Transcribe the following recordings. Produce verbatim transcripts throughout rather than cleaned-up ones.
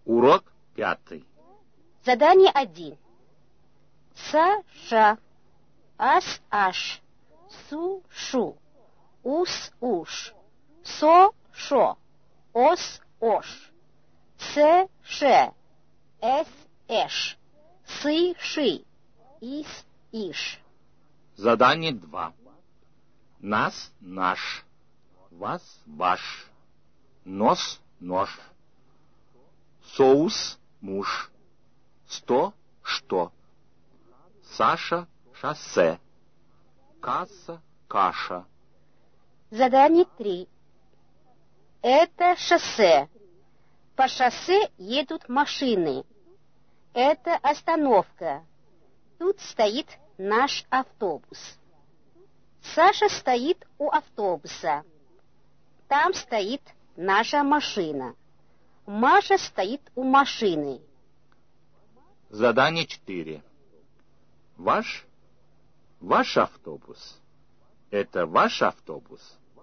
Урок пятый. Задание один. Са-ша, ас-аш, су-шу, ус-уш, со-шо, ос-ош, се-ше, эс-эш, сы-ши, ис-иш. Задание два. Нас наш, вас ваш, нос нож, соус муж, сто что, Саша шоссе, касса каша. Задание три. Это шоссе. По шоссе едут машины. Это остановка. Тут стоит наш автобус. Саша стоит у автобуса. Там стоит наша машина. Маша стоит у машины. Задание четыре. Ваш, ваш автобус. Это ваш автобус.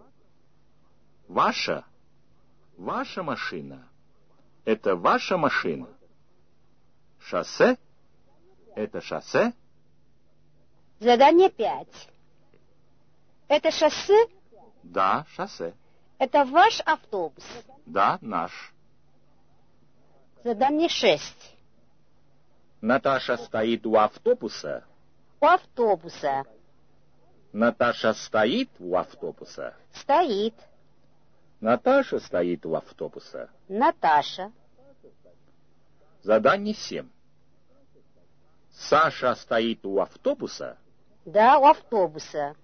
Ваша, ваша машина. Это ваша машина. Шоссе. Это шоссе. Задание пять. Это шоссе? Да, шоссе. Это ваш автобус? Да, наш. Задание шесть. Наташа стоит у автобуса. У автобуса. Наташа стоит у автобуса. Стоит. Наташа стоит у автобуса. Наташа. Задание семь. Саша стоит у автобуса. Да, у автобуса.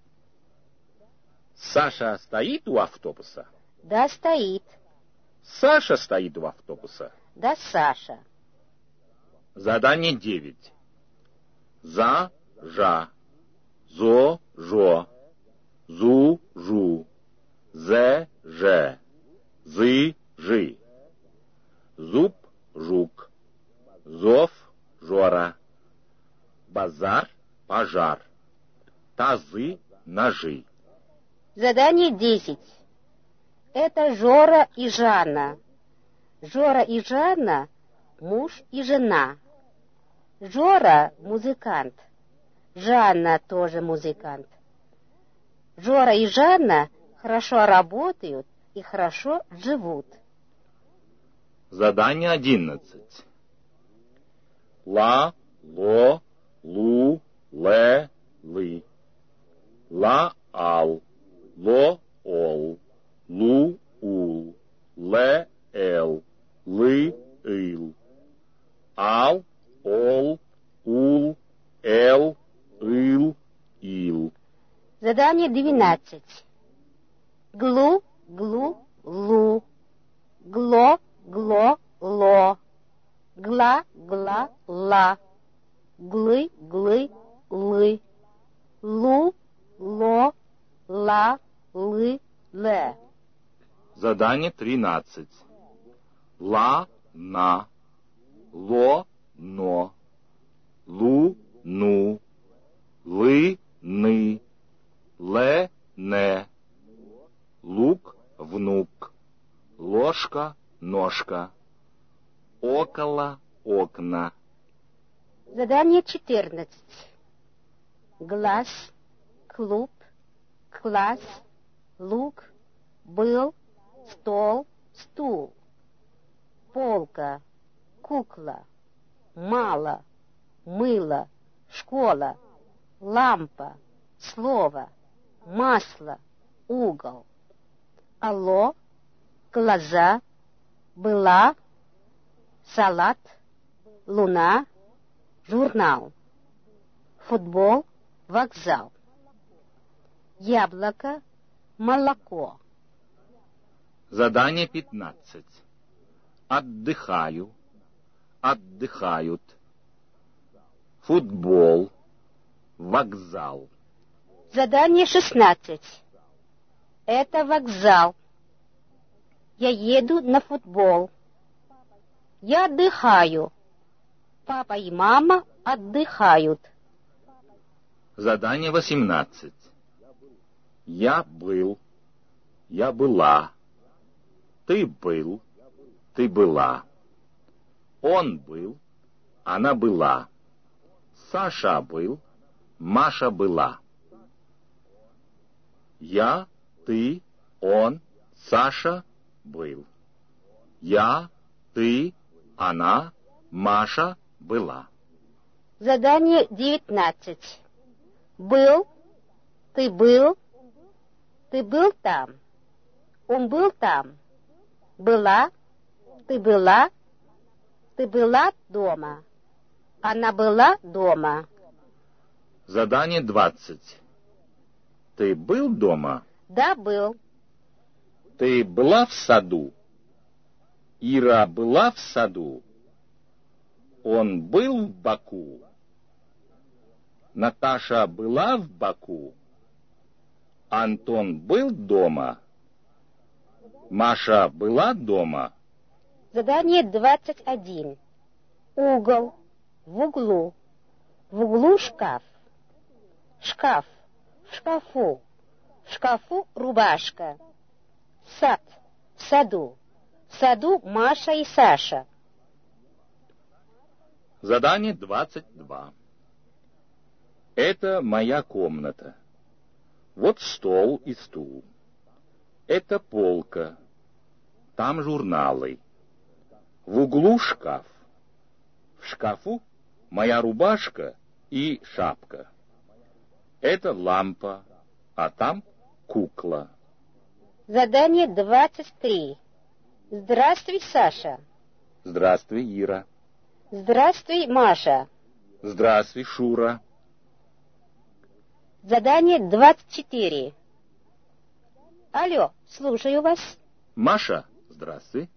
Саша стоит у автобуса. Да, стоит. Саша стоит у автобуса. Да, Саша. Задание девять. За, жа, зо, жо, зу, жу, зе, же, зы, жи, зуб, жук, зов, жора, базар, пожар, тазы, ножи. Задание десять. Это Жора и Жанна. Жора и Жанна – муж и жена. Жора – музыкант. Жанна тоже музыкант. Жора и Жанна хорошо работают и хорошо живут. Задание одиннадцать. Ла, ло, лу, ле, лы. Ла, ал, ло, ол, лу, ул, ле, эл, лы, ил. Ал, ол, ул, эл, ил, ил. Задание двенадцать. Глу, глу, лу. Гло, гло, ло. Гла, гла, ла. Глы, глы, лы. Лу, ло, ла, лы, ле. Задание тринадцать. Ла, на. Ло, но. Лу, ну. Лы, ны. Ле, не. Лук, внук. Ложка, ножка. Около, окна. Задание четырнадцать. Глаз, клуб, класс, лук, был, стол, стул. Полка, кукла, мало, мыло, школа, лампа, слово, масло, угол. Алло, глаза, была, салат, луна, журнал. Футбол, вокзал. Яблоко, молоко. Задание пятнадцать. Отдыхаю, отдыхают. Футбол, вокзал. Задание шестнадцать. Это вокзал. Я еду на футбол. Я отдыхаю. Папа и мама отдыхают. Задание восемнадцать. Я был, я была. Ты был, ты была. Он был, она была. Саша был, Маша была. Я, ты, он, Саша был. Я, ты, она, Маша была. Задание девятнадцать. Был, ты был, ты был там. Он был там. Была, ты была, ты была дома. Она была дома. Задание двадцать. Ты был дома? Да, был. Ты была в саду? Ира была в саду? Он был в Баку? Наташа была в Баку? Антон был дома? Маша была дома? Задание двадцать один. Угол. В углу. В углу шкаф. Шкаф. В шкафу. В шкафу рубашка. Сад. В саду. В саду Маша и Саша. Задание двадцать два. Это моя комната. Вот стол и стул. Это полка. Там журналы. В углу шкаф. В шкафу моя рубашка и шапка. Это лампа, а там кукла. Задание двадцать три. Здравствуй, Саша. Здравствуй, Ира. Здравствуй, Маша. Здравствуй, Шура. Задание двадцать четыре. Алло, слушаю вас. Маша, здравствуй.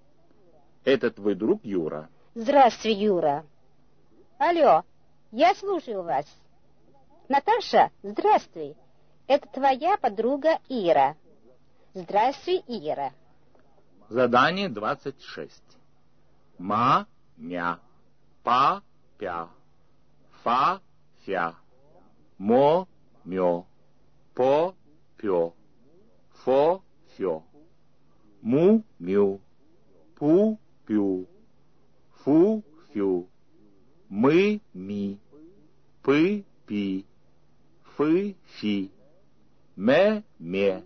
Это твой друг Юра. Здравствуй, Юра. Алло, я слушаю вас. Наташа, здравствуй. Это твоя подруга Ира. Здравствуй, Ира. Задание двадцать шесть. Ма-мя, па-пя, фа-фя, мо-мё, по-пё, фо-фё, му-мю, пу-пю, фу-фю, мы-ми, пы-пи, фы-фи, ме-ме,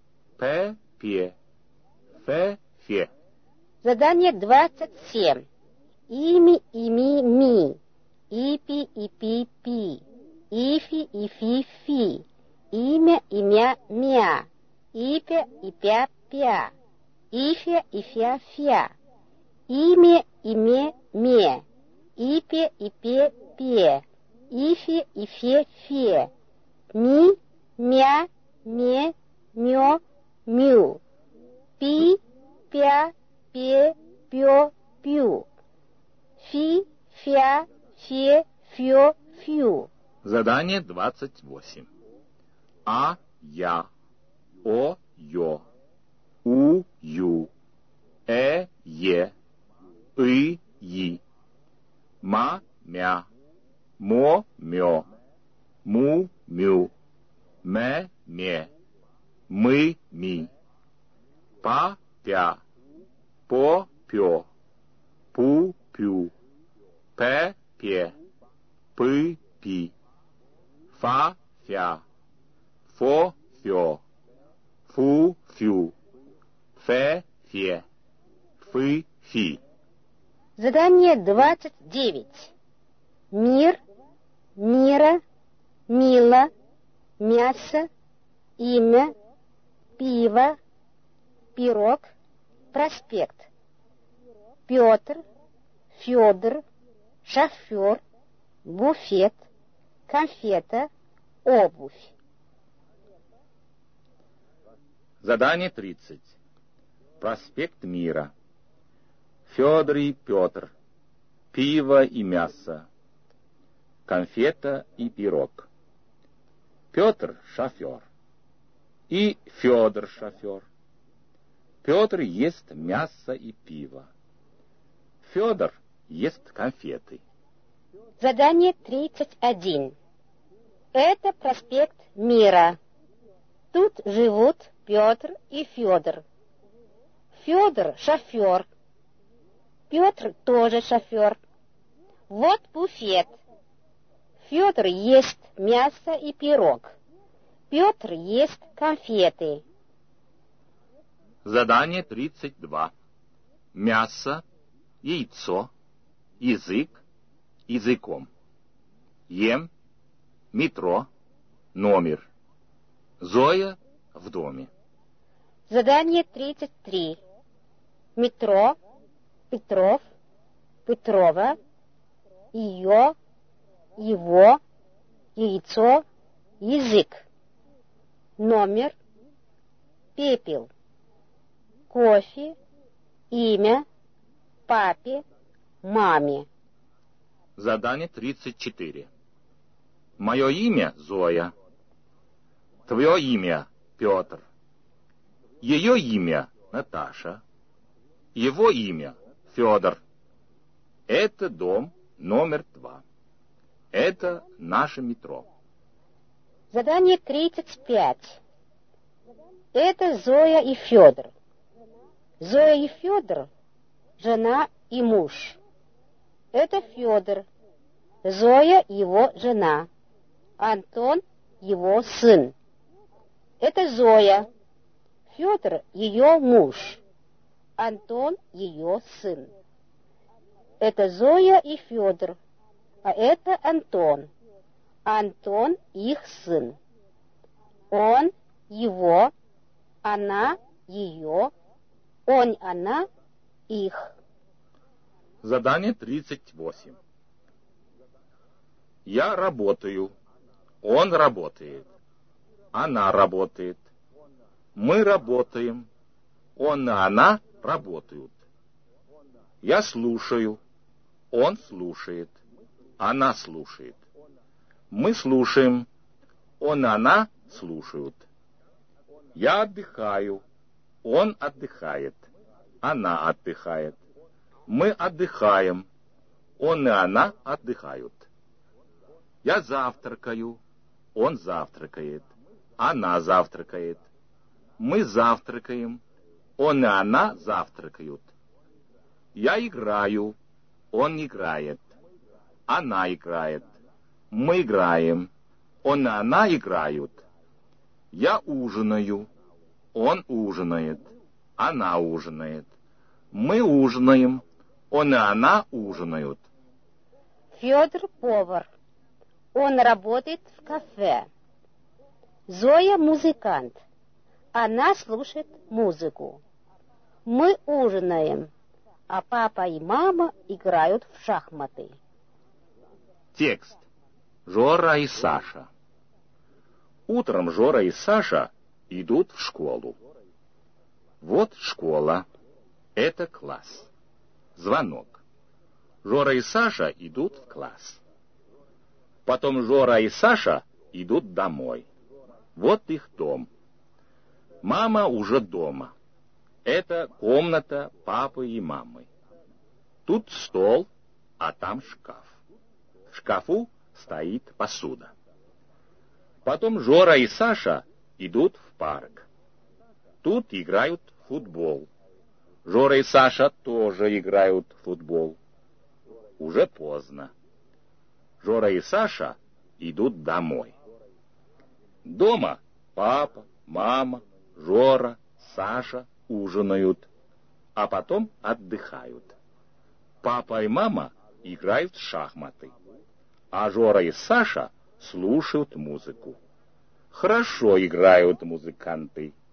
пе-пе, фе-фе. Задание двадцать семь. Ими, ими, ми. Ипи, ипи, пи. Ифи, ифи, фи. Имя, имя, мя. Ипя, ипя, пя. Ифя, ифя, фя. Имя, име, ме. Ипе, ипе, пе. Ифе, ифе, фе. Ми, мя, ме, мё, мю. Пи, пя, пе, пё, пю. Фи, фя, фе, фё, фью. Задание двадцать восемь. А, я, о, ё, у, ю, э, е, и, и, ма, мя, мо, мё, му, мю, ме, ме, мы, ми, па, пя, по, пё, пу, пю, пе, пе, пы, пи, фа, фя, фо, фё, фу, фю, фе, фе, фы, фи. Задание двадцать девять. Мир, мира, мило, мясо, имя, пиво, пирог, проспект. Петр, Федор, шофер, буфет, конфета, обувь. Задание тридцать. Проспект Мира. Федор и Петр. Пиво и мясо. Конфета и пирог. Петр — шофер. И Федор — шофер. Петр ест мясо и пиво. Федор ест конфеты. Задание тридцать один. Это проспект Мира. Тут живут Петр и Федор. Федор — шофер. Петр тоже шофер. Вот буфет. Федор ест мясо и пирог. Петр ест конфеты. Задание тридцать два. Мясо, яйцо, язык, языком. Ем, метро, номер. Зоя в доме. Задание тридцать три. Метро, Петров, Петрова, ее, его, яйцо, язык. Номер, пепел, кофе, имя, папе, маме. Задание тридцать четыре. Мое имя Зоя. Твое имя Петр. Ее имя Наташа. Его имя Федор. Это дом номер два. Это наше метро. Задание тридцать пять. Это Зоя и Федор. Зоя и Федор — жена и муж. Это Федор. Зоя — его жена. Антон — его сын. Это Зоя. Федор — ее муж. Антон — ее сын. Это Зоя и Федор, а это Антон. Антон — их сын. Он — его, она — ее, он — она — их. Задание тридцать восемь. Я работаю. Он работает. Она работает. Мы работаем. Он и она работают. Я слушаю. Он слушает. Она слушает. Мы слушаем. Он и она слушают. Я отдыхаю. Он отдыхает. Она отдыхает. Мы отдыхаем. Он и она отдыхают. Я завтракаю. Он завтракает. Она завтракает. Мы завтракаем. Он и она завтракают. Я играю. Он играет. Она играет. Мы играем. Он и она играют. Я ужинаю. Он ужинает. Она ужинает. Мы ужинаем. Он и она ужинают. Федор — повар. Он работает в кафе. Зоя — музыкант. Она слушает музыку. Мы ужинаем, а папа и мама играют в шахматы. Текст. Жора и Саша. Утром Жора и Саша идут в школу. Вот школа. Это класс. Звонок. Жора и Саша идут в класс. Потом Жора и Саша идут домой. Вот их дом. Мама уже дома. Это комната папы и мамы. Тут стол, а там шкаф. В шкафу стоит посуда. Потом Жора и Саша идут в парк. Тут играют в футбол. Жора и Саша тоже играют в футбол. Уже поздно. Жора и Саша идут домой. Дома папа, мама, Жора, Саша ужинают, а потом отдыхают. Папа и мама играют в шахматы, а Жора и Саша слушают музыку. Хорошо играют музыканты.